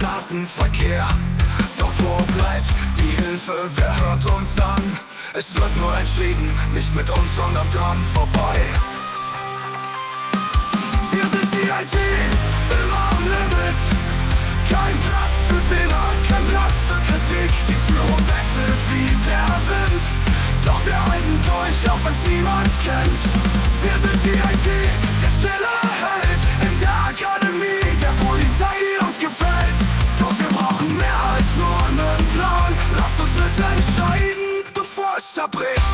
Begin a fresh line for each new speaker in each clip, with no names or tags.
Datenverkehr. Doch wo bleibt die Hilfe, wer hört uns an? Es wird nur entschieden, nicht mit uns, sondern dran vorbei. Wir sind die IT, immer am Limit. Kein Platz für Fehler, kein Platz für Kritik. Die Führung wechselt wie der Wind, doch wir halten durch, auch wenn's niemand kennt. Wir sind die IT, der stille Held in der Akademie der Polizei, die uns gefällt. Doch wir brauchen mehr als nur einen Plan. Lasst uns mitentscheiden, bevor es zerbricht.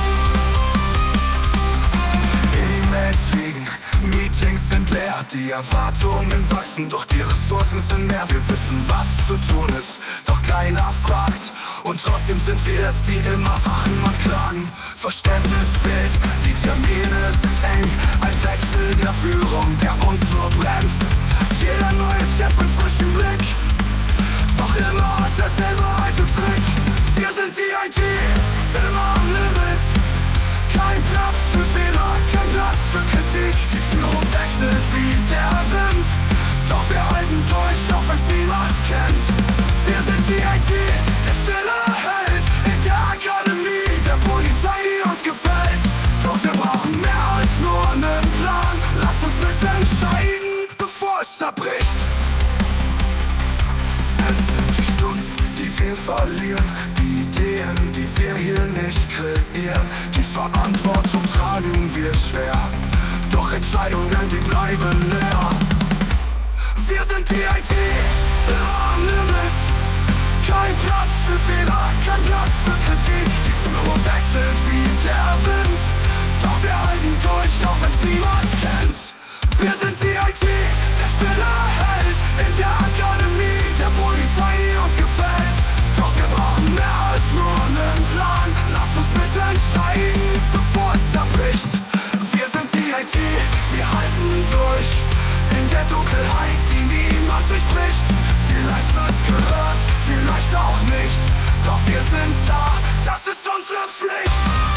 E-Mails fliegen, Meetings sind leer, die Erwartungen wachsen, doch die Ressourcen sind mehr. Wir wissen, was zu tun ist, doch keiner fragt. Und trotzdem sind wir es, die immer wachen und klagen. Verständnis fehlt, die Termine sind eng. Ein Wechsel der Führung, der uns nur bremst. Jeder neue Chef mit frischem Blick, doch immer derselbe alte Trick. Wir sind die IT, immer am Limit. Kein Platz für Fehler, kein Platz für Kritik. Die Führung wechselt wie der Wind, doch wir halten durch, auch wenn's niemand kennt. Wir sind die IT, der stille Held in der Akademie der Polizei, die uns gefällt. Doch wir brauchen mehr als nur einen Plan. Lasst uns mitentscheiden, bevor es zerbricht. Es sind die Stunden, die wir verlieren, die Ideen, die wir hier nicht kreieren. Die Verantwortung tragen wir schwer, doch Entscheidungen, die bleiben leer. Wir sind die IT, immer am Limit. Kein Platz für Fehler, kein Platz für Kritik. Die Führung wechselt wie der Wind, doch wir halten durch, auch wenn's niemand kennt. Wir sind die IT, der stille Held in der Akademie der Polizei, die uns gefällt. Doch wir brauchen mehr als nur einen Plan. Lasst uns mitentscheiden, bevor es zerbricht. Wir sind die IT, wir halten durch in der Dunkelheit, die niemand durchbricht. Vielleicht wird's gehört, vielleicht auch nicht, doch wir sind da, das ist unsere Pflicht.